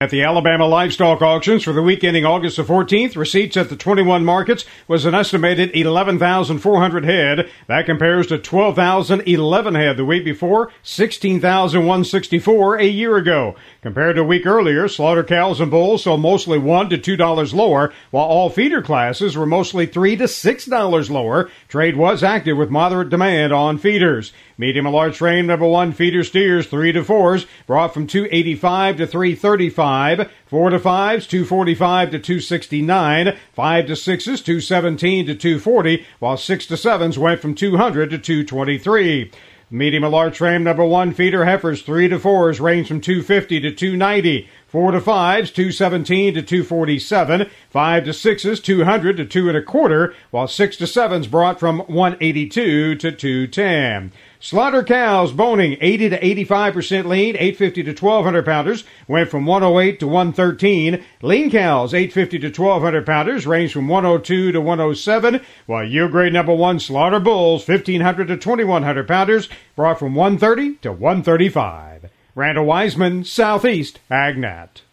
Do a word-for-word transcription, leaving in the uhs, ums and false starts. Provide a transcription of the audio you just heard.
At the Alabama livestock auctions for the week ending August the fourteenth, receipts at the twenty-one markets was an estimated eleven thousand four hundred head. That compares to twelve thousand eleven head the week before, sixteen thousand one hundred sixty-four a year ago. Compared to a week earlier, slaughter cows and bulls sold mostly one to two dollars lower, while all feeder classes were mostly three to six dollars lower. Trade was active with moderate demand on feeders. Medium and large frame number one feeder steers, three to fours, brought from two eighty-five to three thirty-five. Four to fives, two forty-five to two sixty-nine. Five to sixes, two seventeen to two forty, while six to sevens went from two hundred to two twenty-three. Medium and large frame number one feeder heifers, three to fours, range from two fifty to two ninety. Four to fives, two seventeen to two forty-seven. Five to sixes, two hundred to two and a quarter, while six to sevens brought from one eighty-two to two ten. Slaughter cows boning eighty to eighty-five percent lean, eight fifty to twelve hundred pounders, went from one oh eight to one thirteen. Lean cows, eight fifty to twelve hundred pounders, range from one oh two to one oh seven, while yield grade number one slaughter bulls, fifteen hundred to twenty-one hundred pounders, brought from one thirty to one thirty-five. Randall Wiseman, Southeast AgNet.